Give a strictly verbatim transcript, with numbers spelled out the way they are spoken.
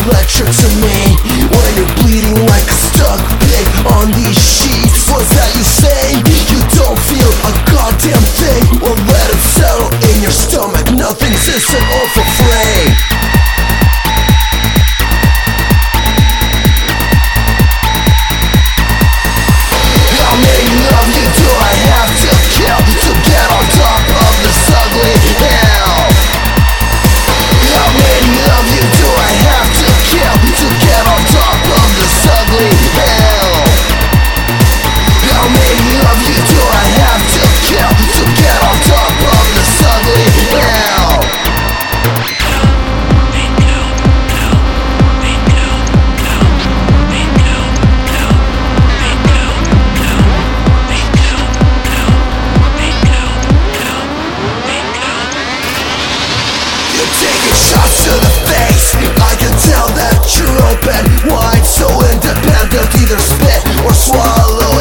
electric to me when you're bleeding like a stuck pig on these sheets. Was that you saying you don't feel a goddamn thing? Well, let it settle in your stomach. Nothing's instant or for free. How many of you do I have to kill to get on top of this ugly hill? How many of you do I have to kill to get on top of this ugly hill? How many of you do I have to kill to get on top of this ugly hill? Taking shots to the face, I can tell that you're open wide, so independent, either spit or swallow